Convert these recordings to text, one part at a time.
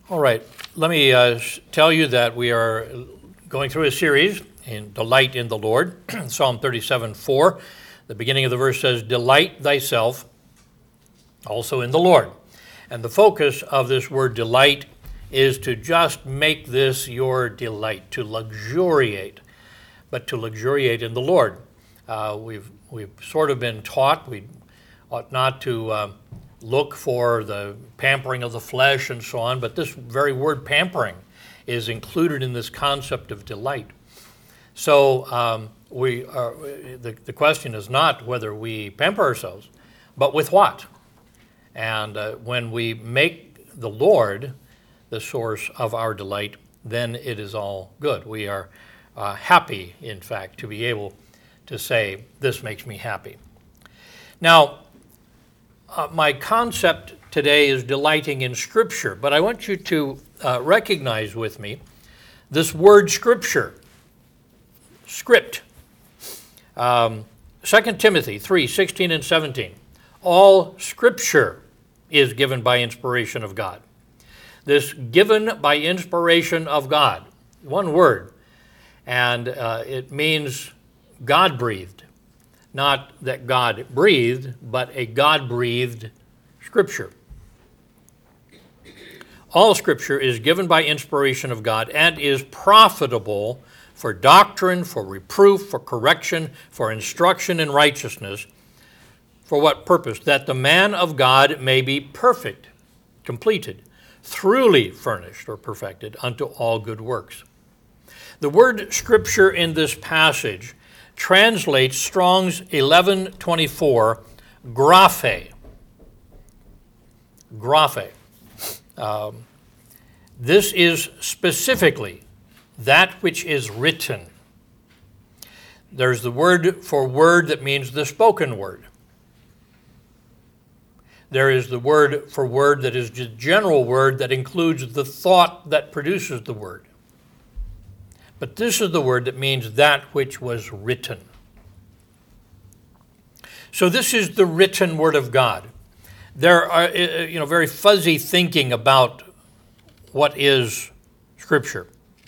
All right, let me tell you that we are going through a series in Delight in the Lord. Psalm 37:4, the beginning of the verse says, "Delight thyself also in the Lord." And the focus of this word delight is to just make this your delight, to luxuriate, but to luxuriate in the Lord. We've sort of been taught we ought not to look for the pampering of the flesh and so on, but this very word pampering is included in this concept of delight. So the question is not whether we pamper ourselves, but with what? And when we make the Lord the source of our delight, then it is all good. We are happy, in fact, to be able to say, this makes me happy. Now, my concept today is delighting in Scripture, but I want you to recognize with me this word Scripture, script. 2 Timothy 3:16 and 17. All Scripture is given by inspiration of God. This given by inspiration of God, one word, and it means God-breathed. Not that God breathed, but a God-breathed Scripture. All Scripture is given by inspiration of God and is profitable for doctrine, for reproof, for correction, for instruction in righteousness. For what purpose? That the man of God may be perfect, completed, thoroughly furnished or perfected unto all good works. The word Scripture in this passage translates Strong's 1124, graphe. Graphe. This is specifically that which is written. There's the word for word that means the spoken word. There is the word for word that is the general word that includes the thought that produces the word. But this is the word that means that which was written. So this is the written word of God. There are, very fuzzy thinking about what is Scripture.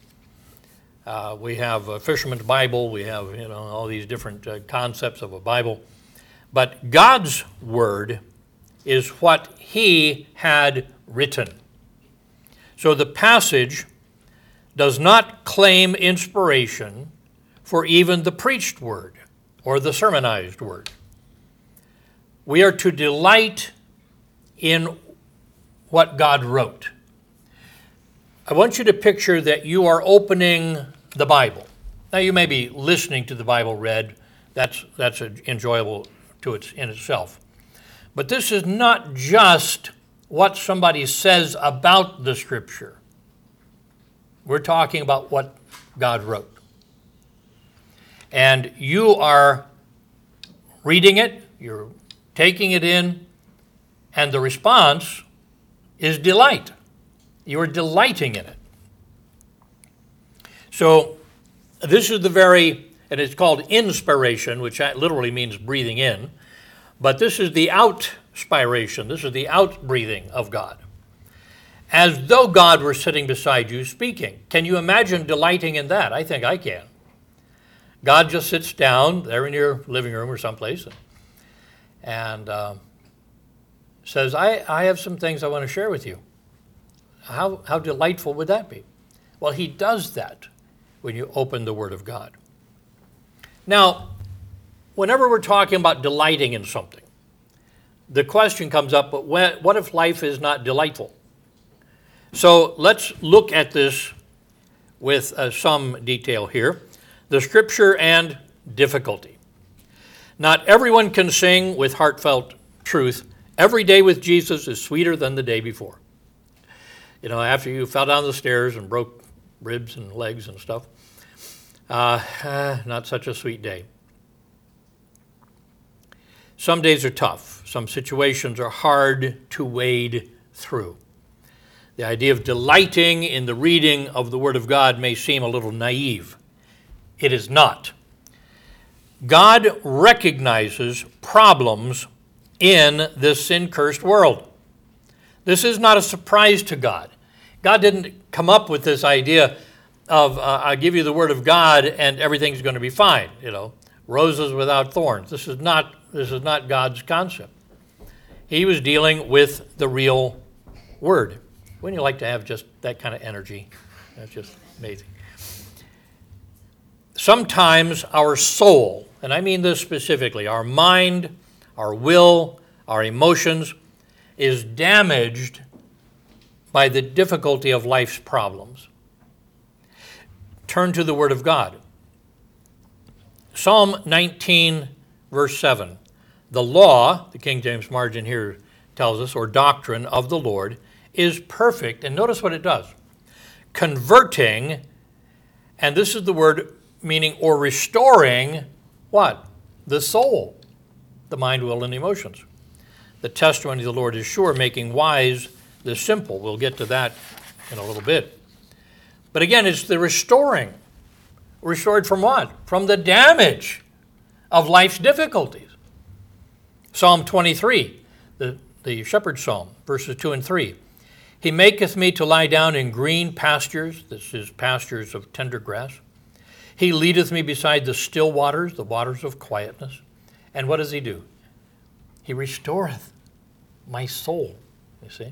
We have a fisherman's Bible. We have, all these different concepts of a Bible. But God's word is what He had written. So the passage does not claim inspiration for even the preached word or the sermonized word. We are to delight in what God wrote. I want you to picture that you are opening the Bible. Now, you may be listening to the Bible read. That's enjoyable in itself. But this is not just what somebody says about the Scripture. We're talking about what God wrote. And you are reading it, you're taking it in, and the response is delight. You are delighting in it. So this is and it's called inspiration, which literally means breathing in, but this is the outspiration, this is the outbreathing of God. As though God were sitting beside you speaking. Can you imagine delighting in that? I think I can. God just sits down there in your living room or someplace and says, I have some things I want to share with you. How delightful would that be? Well, He does that when you open the Word of God. Now, whenever we're talking about delighting in something, the question comes up, but what if life is not delightful? So let's look at this with some detail here. The Scripture and difficulty. Not everyone can sing with heartfelt truth, "Every day with Jesus is sweeter than the day before." After you fell down the stairs and broke ribs and legs and stuff, not such a sweet day. Some days are tough. Some situations are hard to wade through. The idea of delighting in the reading of the Word of God may seem a little naive. It is not. God recognizes problems in this sin-cursed world. This is not a surprise to God. God didn't come up with this idea of I give you the word of God and everything's going to be fine, roses without thorns. This is not God's concept. He was dealing with the real word. Wouldn't you like to have just that kind of energy? That's just amazing. Sometimes our soul, and I mean this specifically, our mind, our will, our emotions, is damaged by the difficulty of life's problems. Turn to the Word of God. Psalm 19, verse 7. The law, the King James margin here tells us, or doctrine of the Lord, is perfect. And notice what it does. Converting, and this is the word meaning or restoring, what? The soul, the mind, will, and emotions. The testimony of the Lord is sure, making wise the simple. We'll get to that in a little bit. But again, it's the restoring. Restored from what? From the damage of life's difficulties. Psalm 23, the shepherd's psalm, verses 2 and 3. He maketh me to lie down in green pastures. This is pastures of tender grass. He leadeth me beside the still waters, the waters of quietness. And what does he do? He restoreth my soul, you see.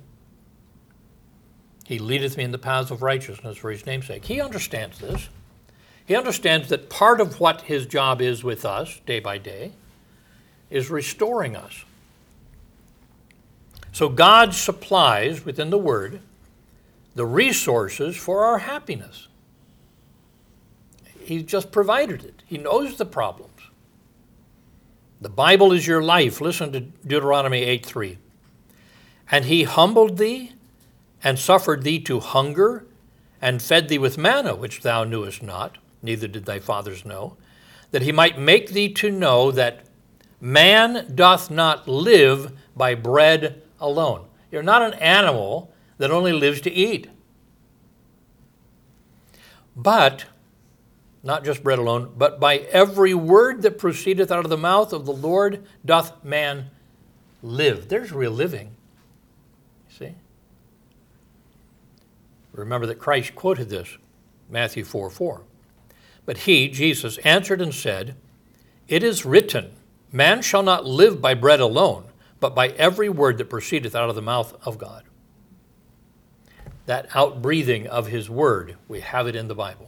He leadeth me in the paths of righteousness for his name's sake. He understands this. He understands that part of what his job is with us, day by day, is restoring us. So God supplies within the Word the resources for our happiness. He's just provided it. He knows the problems. The Bible is your life. Listen to Deuteronomy 8:3. And he humbled thee and suffered thee to hunger and fed thee with manna, which thou knewest not, neither did thy fathers know, that he might make thee to know that man doth not live by bread alone. You're not an animal that only lives to eat. But, not just bread alone, but by every word that proceedeth out of the mouth of the Lord doth man live. There's real living. See? Remember that Christ quoted this, Matthew 4:4. But he, Jesus, answered and said, It is written, Man shall not live by bread alone, but by every word that proceedeth out of the mouth of God. That outbreathing of his word, we have it in the Bible.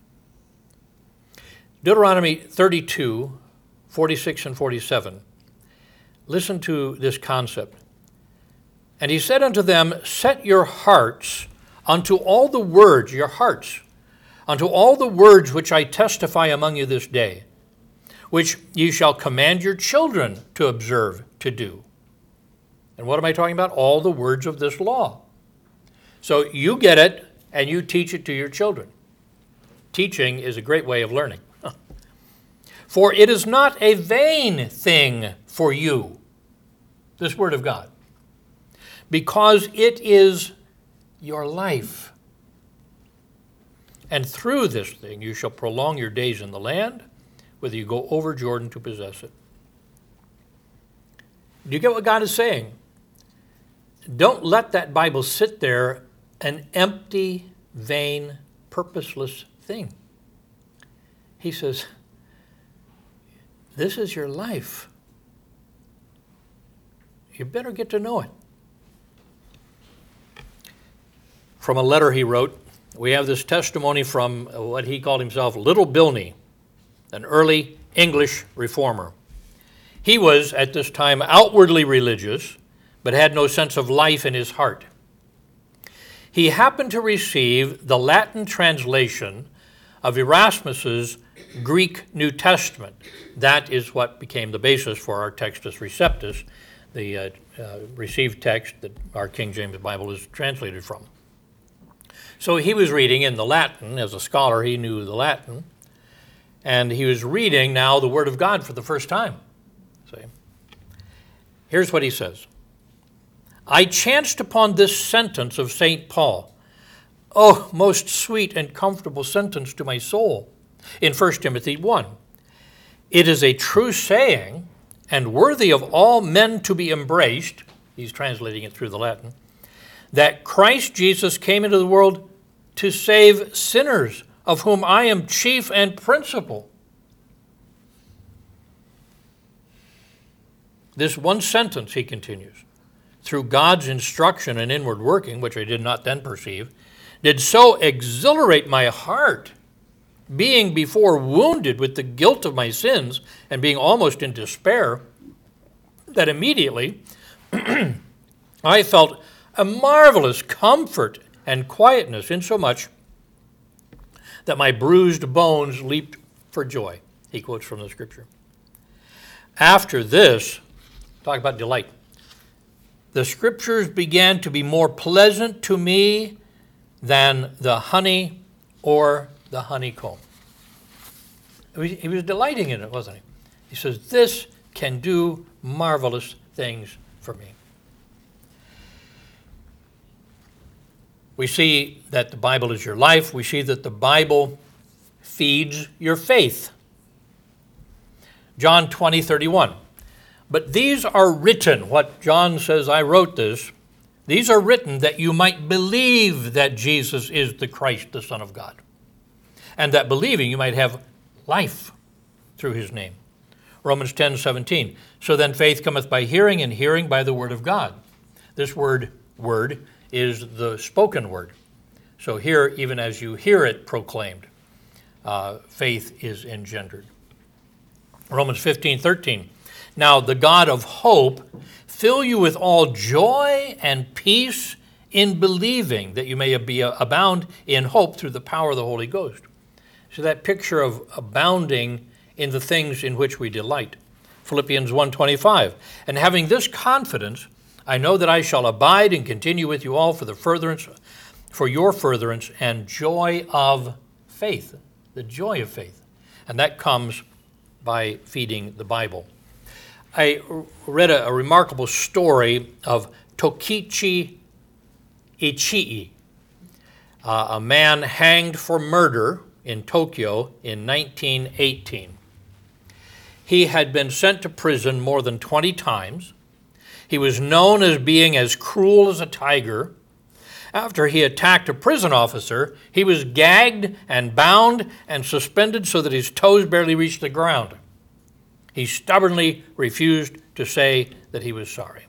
Deuteronomy 32, 46 and 47. Listen to this concept. And he said unto them, Set your hearts unto all the words, your hearts, unto all the words which I testify among you this day, which ye shall command your children to observe to do. And what am I talking about? All the words of this law. So you get it and you teach it to your children. Teaching is a great way of learning. For it is not a vain thing for you, this word of God, because it is your life. And through this thing you shall prolong your days in the land, whether you go over Jordan to possess it. Do you get what God is saying? Don't let that Bible sit there, an empty, vain, purposeless thing. He says, this is your life. You better get to know it. From a letter he wrote, we have this testimony from what he called himself Little Bilney, an early English reformer. He was, at this time, outwardly religious, but had no sense of life in his heart. He happened to receive the Latin translation of Erasmus's Greek New Testament. That is what became the basis for our Textus Receptus, the received text that our King James Bible is translated from. So he was reading in the Latin. As a scholar, he knew the Latin. And he was reading now the Word of God for the first time. See? Here's what he says. I chanced upon this sentence of St. Paul. Oh, most sweet and comfortable sentence to my soul. In 1 Timothy 1. It is a true saying and worthy of all men to be embraced. He's translating it through the Latin. that Christ Jesus came into the world to save sinners, of whom I am chief and principal. This one sentence, he continues, through God's instruction and inward working, which I did not then perceive, did so exhilarate my heart, being before wounded with the guilt of my sins and being almost in despair, that immediately I felt a marvelous comfort and quietness, insomuch that my bruised bones leaped for joy. He quotes from the scripture. After this, talk about delight. The scriptures began to be more pleasant to me than the honey or the honeycomb. He was delighting in it, wasn't he? He says, this can do marvelous things for me. We see that the Bible is your life. We see that the Bible feeds your faith. John 20:31. But these are written, what John says, I wrote this, these are written that you might believe that Jesus is the Christ, the Son of God, and that believing you might have life through his name. Romans 10:17. So then faith cometh by hearing, and hearing by the word of God. This word is the spoken word. So here, even as you hear it proclaimed, faith is engendered. Romans 15:13. Now the God of hope fill you with all joy and peace in believing, that you may abound in hope through the power of the Holy Ghost. So that picture of abounding in the things in which we delight. Philippians 1:25. And having this confidence, I know that I shall abide and continue with you all for your furtherance and joy of faith. The joy of faith. And that comes by feeding the Bible. I read a remarkable story of Tokichi Ichii, a man hanged for murder in Tokyo in 1918. He had been sent to prison more than 20 times. He was known as being as cruel as a tiger. After he attacked a prison officer, he was gagged and bound and suspended so that his toes barely reached the ground. He stubbornly refused to say that he was sorry.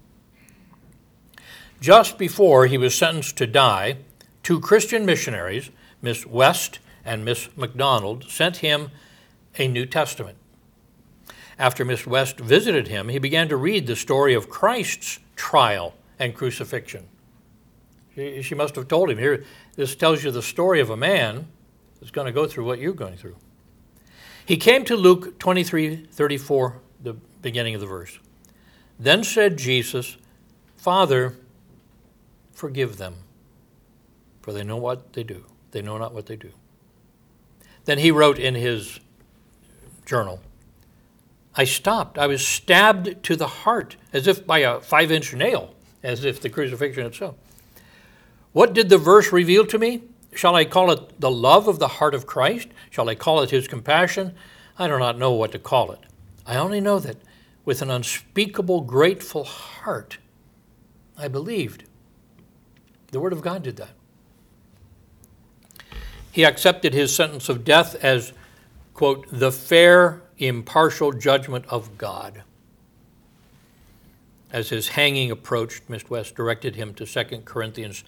Just before he was sentenced to die, two Christian missionaries, Miss West and Miss MacDonald, sent him a New Testament. After Miss West visited him, he began to read the story of Christ's trial and crucifixion. She must have told him, here, this tells you the story of a man that's going to go through what you're going through. He came to Luke 23:34, the beginning of the verse. Then said Jesus, Father, forgive them, for they know what they do. They know not what they do. Then he wrote in his journal, I stopped. I was stabbed to the heart, as if by a 5-inch nail, as if the crucifixion itself. What did the verse reveal to me? Shall I call it the love of the heart of Christ? Shall I call it his compassion? I do not know what to call it. I only know that with an unspeakable, grateful heart, I believed. The Word of God did that. He accepted his sentence of death as, quote, the fair, impartial judgment of God. As his hanging approached, Miss West directed him to 2 Corinthians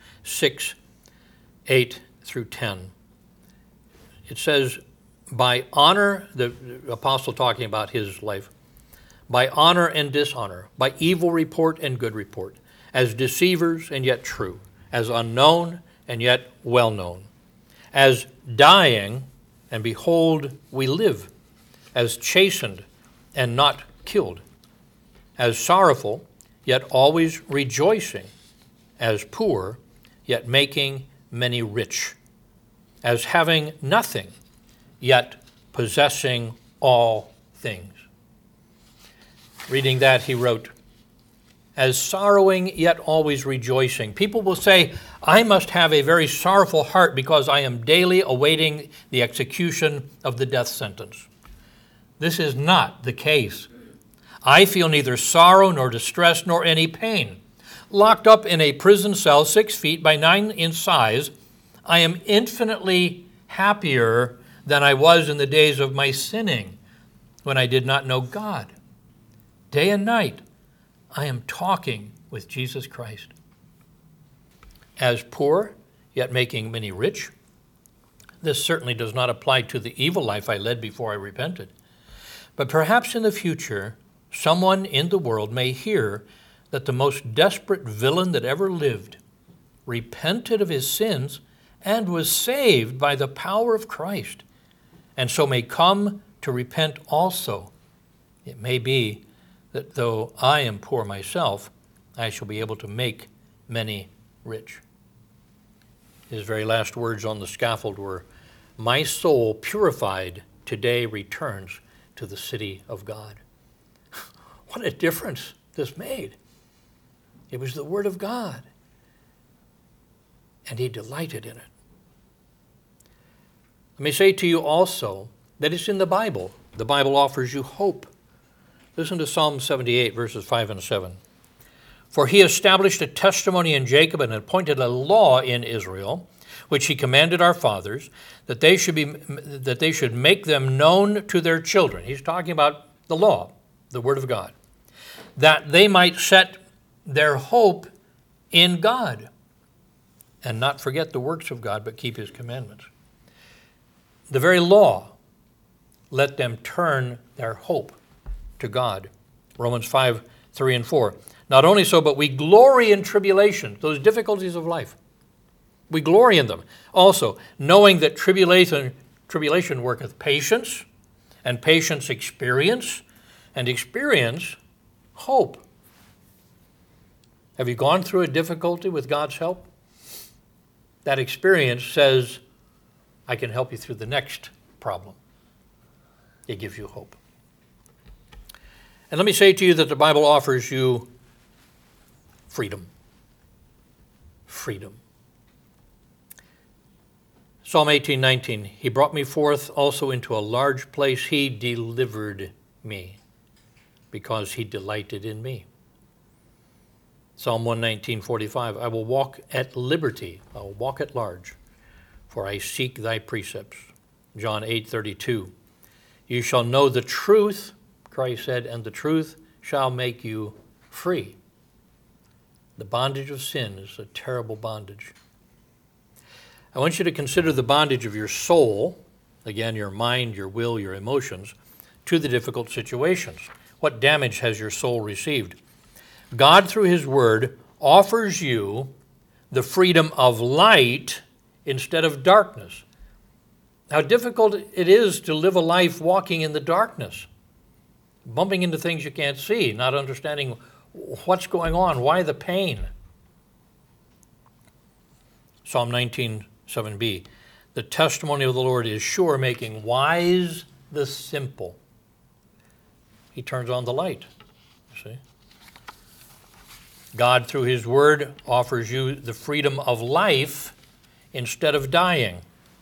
6:8-10. It says, by honor, the apostle talking about his life, by honor and dishonor, by evil report and good report, as deceivers and yet true, as unknown and yet well known, as dying, and behold, we live, as chastened and not killed, as sorrowful, yet always rejoicing, as poor, yet making many rich, as having nothing, yet possessing all things. Reading that, he wrote, as sorrowing, yet always rejoicing. People will say, I must have a very sorrowful heart because I am daily awaiting the execution of the death sentence. This is not the case. I feel neither sorrow nor distress nor any pain, locked up in a prison cell 6 feet by 9 in size, I am infinitely happier than I was in the days of my sinning when I did not know God. Day and night, I am talking with Jesus Christ. As poor, yet making many rich. This certainly does not apply to the evil life I led before I repented. But perhaps in the future, someone in the world may hear that the most desperate villain that ever lived repented of his sins and was saved by the power of Christ, and so may come to repent also. It may be that though I am poor myself, I shall be able to make many rich. His very last words on the scaffold were, "My soul purified today returns to the city of God." What a difference this made. It was the Word of God, and he delighted in it. Let me say to you also that it's in the Bible. The Bible offers you hope. Listen to Psalm 78, verses 5 and 7. For he established a testimony in Jacob and appointed a law in Israel, which he commanded our fathers, that they should make them known to their children. He's talking about the law, the Word of God, that they might set their hope in God and not forget the works of God, but keep his commandments. The very law let them turn their hope to God. Romans 5, 3 and 4. Not only so, but we glory in tribulation, those difficulties of life. We glory in them. Also, knowing that tribulation worketh patience, and patience experience, and experience hope. Have you gone through a difficulty with God's help? That experience says, I can help you through the next problem. It gives you hope. And let me say to you that the Bible offers you freedom. Freedom. Psalm 18:19, he brought me forth also into a large place. He delivered me because he delighted in me. Psalm 119:45, I will walk at liberty. I will walk at large, for I seek thy precepts. John 8:32, you shall know the truth, Christ said, and the truth shall make you free. The bondage of sin is a terrible bondage. I want you to consider the bondage of your soul, again, your mind, your will, your emotions, to the difficult situations. What damage has your soul received? God, through his word, offers you the freedom of light instead of darkness. How difficult it is to live a life walking in the darkness, bumping into things you can't see, not understanding what's going on, why the pain. Psalm 19:7b, the testimony of the Lord is sure, making wise the simple. He turns on the light, you see. God, through his word, offers you the freedom of life instead of dying.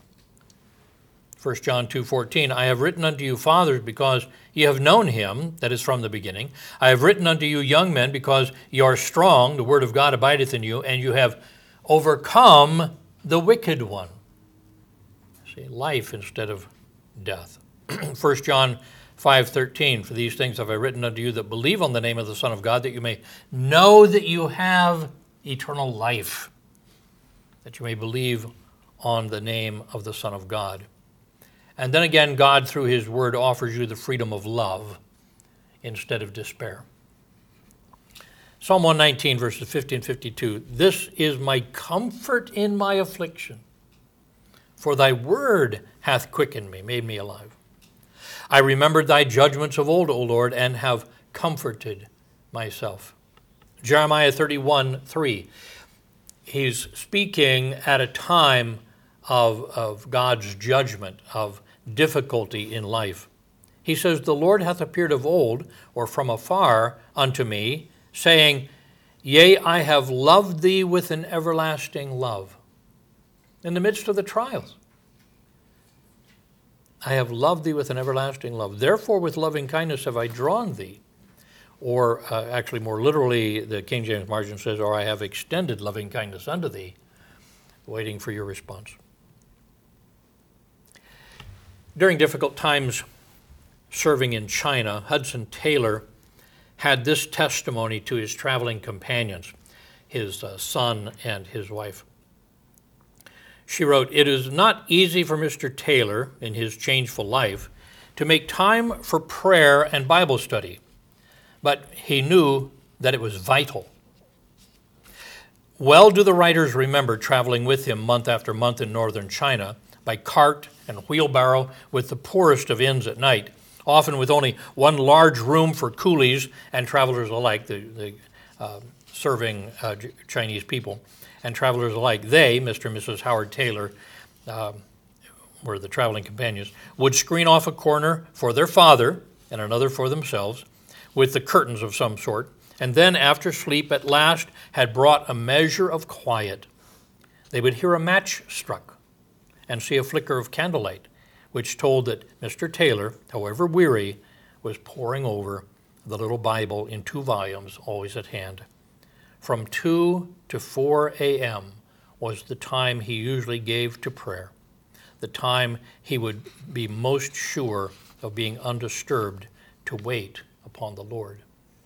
1 John 2:14, I have written unto you, fathers, because ye have known him, that is from the beginning. I have written unto you, young men, because ye are strong, the word of God abideth in you, and you have overcome the wicked one. See, life instead of death. 1 John 5:13, for these things have I written unto you that believe on the name of the Son of God, that you may know that you have eternal life, that you may believe on the name of the Son of God. And then again, God, through his word, offers you the freedom of love instead of despair. Psalm 119, verses 50 and 52, this is my comfort in my affliction, for thy word hath quickened me, made me alive. I remembered thy judgments of old, O Lord, and have comforted myself. Jeremiah 31:3. He's speaking at a time of God's judgment, of difficulty in life. He says, the Lord hath appeared of old, or from afar, unto me, saying, yea, I have loved thee with an everlasting love. In the midst of the trials, I have loved thee with an everlasting love. Therefore with loving kindness have I drawn thee. or actually more literally, the King James Margin says, or I have extended loving kindness unto thee, waiting for your response. During difficult times serving in China, Hudson Taylor had this testimony to his traveling companions, his son and his wife. She wrote, "It is not easy for Mr. Taylor in his changeful life to make time for prayer and Bible study, but he knew that it was vital. Well do the writers remember traveling with him month after month in northern China by cart and wheelbarrow with the poorest of inns at night, often with only one large room for coolies and travelers alike, the serving Chinese people, and travelers alike. They, Mr. and Mrs. Howard Taylor, were the traveling companions, would screen off a corner for their father and another for themselves with the curtains of some sort, and then after sleep at last had brought a measure of quiet, they would hear a match struck and see a flicker of candlelight, which told that Mr. Taylor, however weary, was poring over the little Bible in 2 volumes, always at hand. From 2 to 4 a.m. was the time he usually gave to prayer, the time he would be most sure of being undisturbed to wait upon the Lord."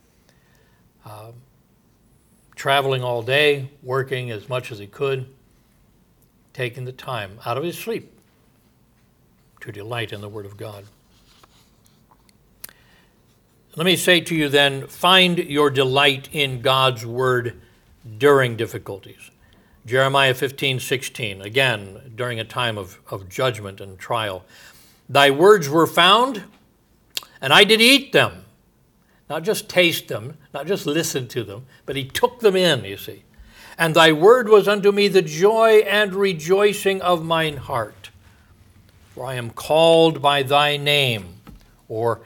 Traveling all day, working as much as he could, taking the time out of his sleep to delight in the Word of God. Let me say to you then, find your delight in God's Word during difficulties. Jeremiah 15:16, again, during a time of judgment and trial. "Thy words were found, and I did eat them." Not just taste them, not just listen to them, but he took them in, you see. "And thy word was unto me the joy and rejoicing of mine heart. For I am called by thy name," or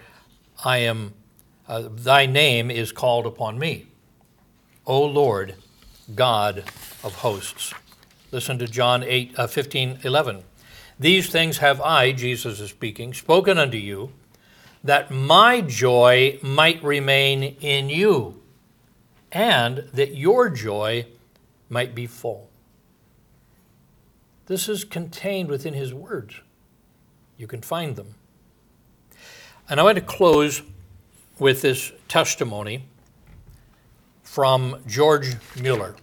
thy name is called upon me, "O Lord, God of hosts." Listen to John 15:11. "These things have I," Jesus is speaking, "spoken unto you, that my joy might remain in you, and that your joy might be full." This is contained within his words. You can find them. And I want to close with this testimony from George Mueller.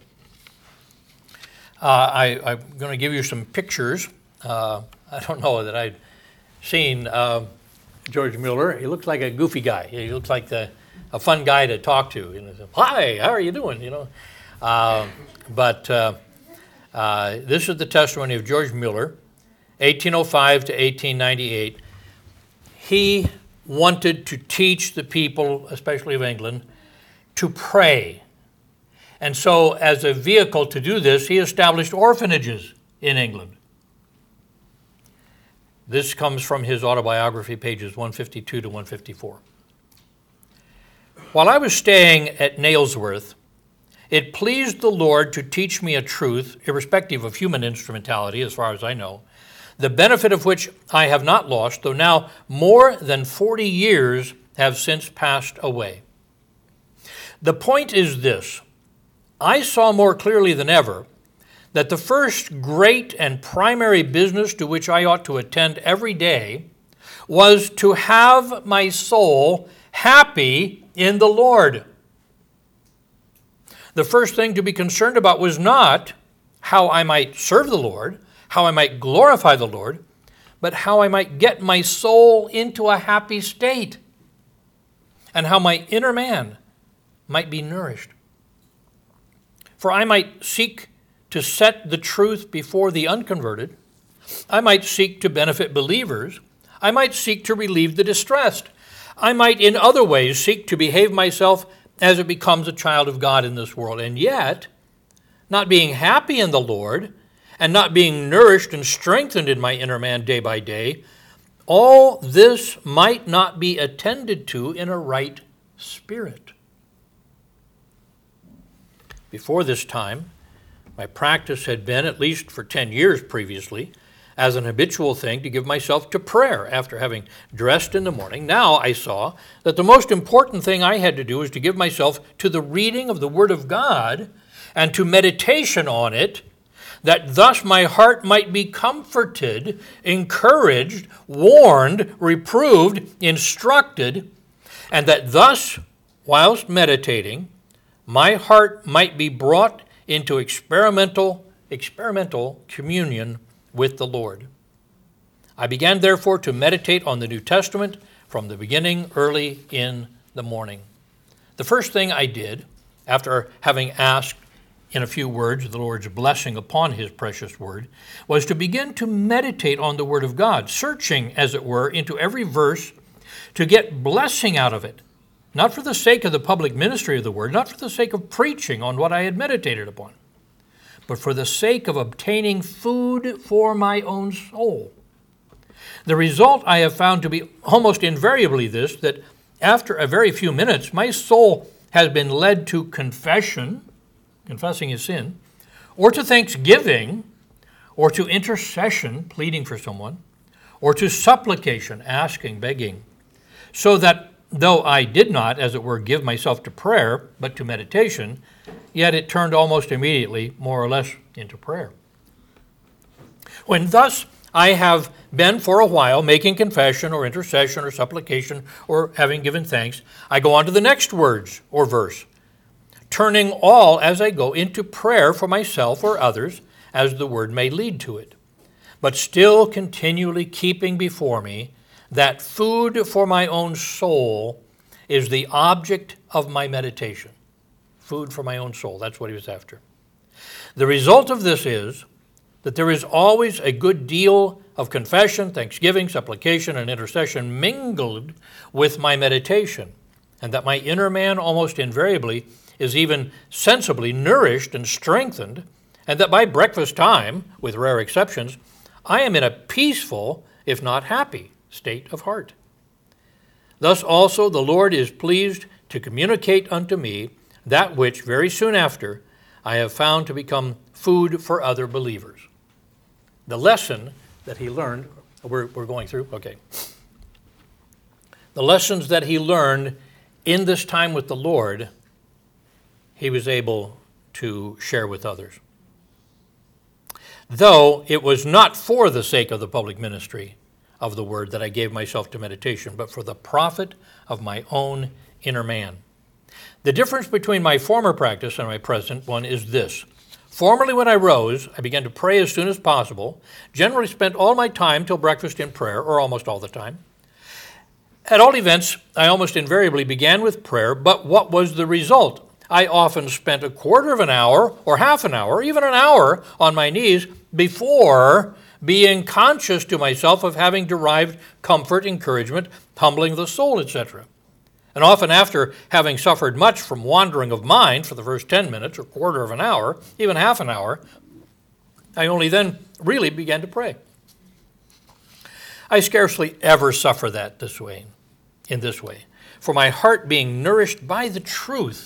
I'm going to give you some pictures. I don't know that I'd seen George Mueller. He looks like a goofy guy. He looks like a fun guy to talk to. You know, "Hi, how are you doing?" You know, but this is the testimony of George Mueller, 1805 to 1898. He wanted to teach the people, especially of England, to pray. And so, as a vehicle to do this, he established orphanages in England. This comes from his autobiography, pages 152 to 154. "While I was staying at Nailsworth, it pleased the Lord to teach me a truth, irrespective of human instrumentality, as far as I know, the benefit of which I have not lost, though now more than 40 years have since passed away. The point is this: I saw more clearly than ever that the first great and primary business to which I ought to attend every day was to have my soul happy in the Lord. The first thing to be concerned about was not how I might serve the Lord, how I might glorify the Lord, but how I might get my soul into a happy state, and how my inner man might be nourished. For I might seek to set the truth before the unconverted. I might seek to benefit believers. I might seek to relieve the distressed. I might in other ways seek to behave myself as it becomes a child of God in this world. And yet, not being happy in the Lord and not being nourished and strengthened in my inner man day by day, all this might not be attended to in a right spirit. Before this time, my practice had been, at least for 10 years previously, as an habitual thing to give myself to prayer after having dressed in the morning. Now I saw that the most important thing I had to do was to give myself to the reading of the Word of God and to meditation on it, that thus my heart might be comforted, encouraged, warned, reproved, instructed, and that thus, whilst meditating, my heart might be brought into experimental communion with the Lord. I began, therefore, to meditate on the New Testament from the beginning early in the morning. The first thing I did, after having asked in a few words the Lord's blessing upon his precious word, was to begin to meditate on the Word of God, searching, as it were, into every verse to get blessing out of it, not for the sake of the public ministry of the Word, not for the sake of preaching on what I had meditated upon, but for the sake of obtaining food for my own soul. The result I have found to be almost invariably this, that after a very few minutes, my soul has been led to confession, confessing his sin, or to thanksgiving, or to intercession, pleading for someone, or to supplication, asking, begging, so that though I did not, as it were, give myself to prayer, but to meditation, yet it turned almost immediately, more or less, into prayer. When thus I have been for a while making confession or intercession or supplication or having given thanks, I go on to the next words or verse, turning all as I go into prayer for myself or others, as the word may lead to it, but still continually keeping before me that food for my own soul is the object of my meditation. Food for my own soul, that's what he was after. The result of this is that there is always a good deal of confession, thanksgiving, supplication, and intercession mingled with my meditation, and that my inner man almost invariably is even sensibly nourished and strengthened, and that by breakfast time, with rare exceptions, I am in a peaceful, if not happy, state of heart. Thus also the Lord is pleased to communicate unto me that which very soon after I have found to become food for other believers. The lesson that he learned, we're going through, okay. The lessons that he learned in this time with the Lord, he was able to share with others. Though it was not for the sake of the public ministry of the word that I gave myself to meditation, but for the profit of my own inner man. The difference between my former practice and my present one is this. Formerly, when I rose, I began to pray as soon as possible, generally spent all my time till breakfast in prayer, or almost all the time. At all events, I almost invariably began with prayer, but what was the result? I often spent a quarter of an hour, or half an hour, even an hour on my knees before being conscious to myself of having derived comfort, encouragement, humbling the soul, etc. And often after having suffered much from wandering of mind for the first 10 minutes or quarter of an hour, even half an hour, I only then really began to pray. I scarcely ever suffer that in this way, for my heart being nourished by the truth,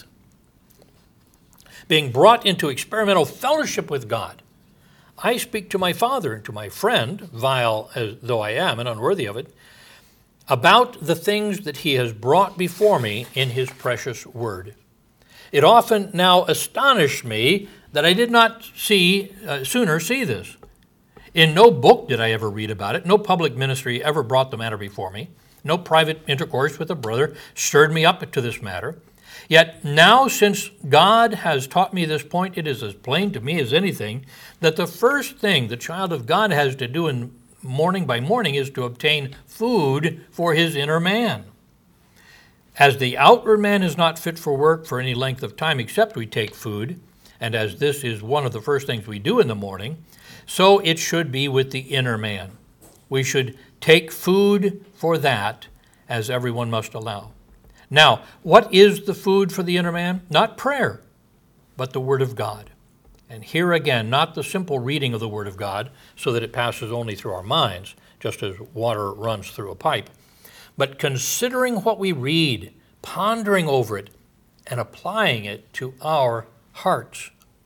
being brought into experimental fellowship with God, I speak to my Father and to my friend, vile as though I am and unworthy of it, about the things that he has brought before me in his precious word. It often now astonished me that I did not sooner see this. In no book did I ever read about it. No public ministry ever brought the matter before me. No private intercourse with a brother stirred me up to this matter. Yet now, since God has taught me this point, it is as plain to me as anything that the first thing the child of God has to do in morning by morning is to obtain food for his inner man. As the outward man is not fit for work for any length of time except we take food, and as this is one of the first things we do in the morning, so it should be with the inner man. We should take food for that, as everyone must allow. Now, what is the food for the inner man? Not prayer, but the Word of God. And here again, not the simple reading of the Word of God so that it passes only through our minds, just as water runs through a pipe, but considering what we read, pondering over it, and applying it to our hearts.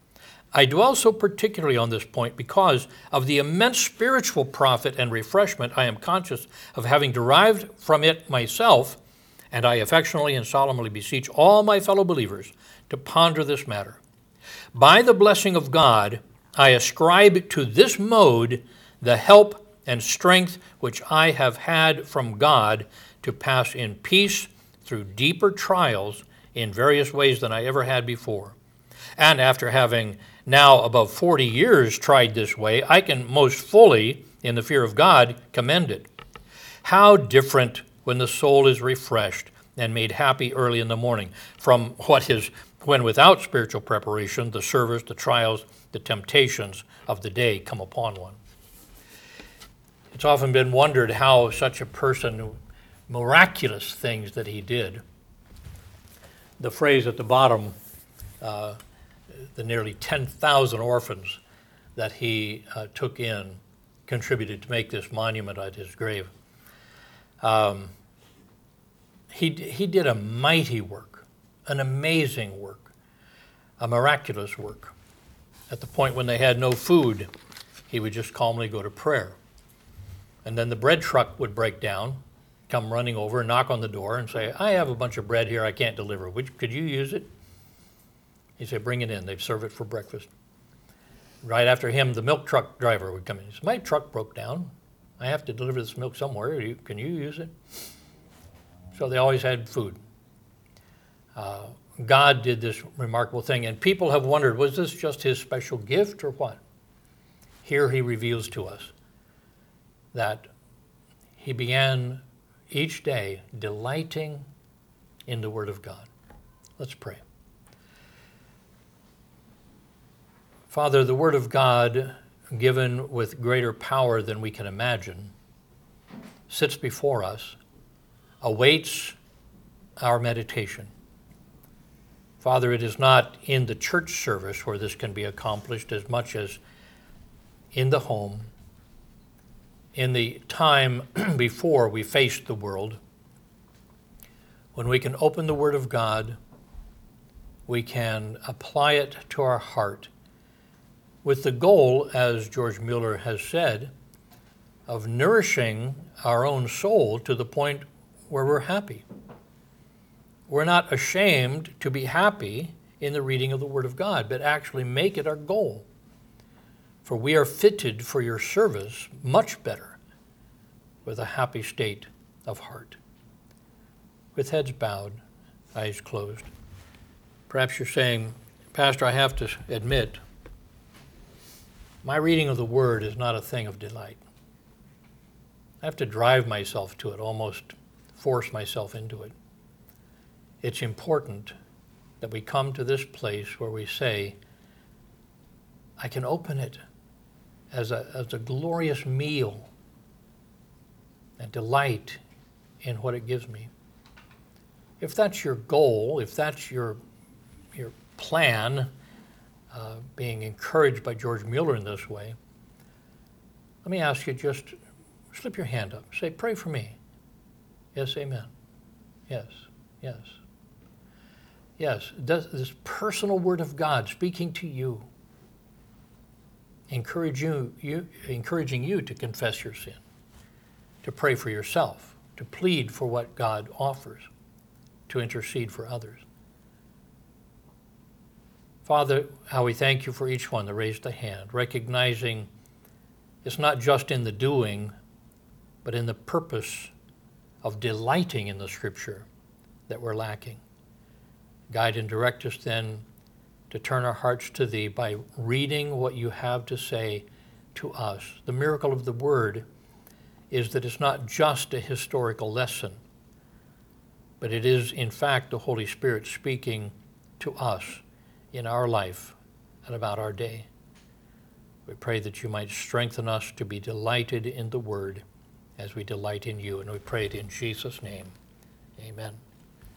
I dwell so particularly on this point because of the immense spiritual profit and refreshment I am conscious of having derived from it myself, and I affectionately and solemnly beseech all my fellow believers to ponder this matter. By the blessing of God, I ascribe to this mode the help and strength which I have had from God to pass in peace through deeper trials in various ways than I ever had before. And after having now above 40 years tried this way, I can most fully, in the fear of God, commend it. How different when the soul is refreshed and made happy early in the morning from what is when without spiritual preparation, the service, the trials, the temptations of the day come upon one. It's often been wondered how such a person, miraculous things that he did. The phrase at the bottom, the nearly 10,000 orphans that he took in, contributed to make this monument at his grave. He did a mighty work, an amazing work, a miraculous work. At the point when they had no food, he would just calmly go to prayer. And then the bread truck would break down, come running over, knock on the door and say, I have a bunch of bread here I can't deliver. Could you use it? He said, bring it in. They'd serve it for breakfast. Right after him, the milk truck driver would come in. He said, my truck broke down. I have to deliver this milk somewhere. Can you use it? So they always had food. God did this remarkable thing, and people have wondered, was this just his special gift or what? Here he reveals to us that he began each day delighting in the Word of God. Let's pray. Father, the Word of God, given with greater power than we can imagine, sits before us, awaits our meditation. Father, it is not in the church service where this can be accomplished as much as in the home, in the time before we face the world, when we can open the Word of God, we can apply it to our heart with the goal, as George Mueller has said, of nourishing our own soul to the point where we're happy. We're not ashamed to be happy in the reading of the Word of God, but actually make it our goal. For we are fitted for your service much better with a happy state of heart. With heads bowed, eyes closed. Perhaps you're saying, Pastor, I have to admit, my reading of the Word is not a thing of delight. I have to drive myself to it, almost force myself into it. It's important that we come to this place where we say, I can open it as a glorious meal and delight in what it gives me. If that's your goal, if that's your plan, being encouraged by George Mueller in this way, let me ask you, just slip your hand up. Say, pray for me. Yes, amen. Yes, yes. Yes, this personal Word of God speaking to you, encouraging you to confess your sin, to pray for yourself, to plead for what God offers, to intercede for others. Father, how we thank you for each one that raised a hand, recognizing it's not just in the doing, but in the purpose of delighting in the Scripture that we're lacking. Guide and direct us then to turn our hearts to thee by reading what you have to say to us. The miracle of the Word is that it's not just a historical lesson, but it is, in fact, the Holy Spirit speaking to us in our life and about our day. We pray that you might strengthen us to be delighted in the Word as we delight in you, and we pray it in Jesus' name. Amen.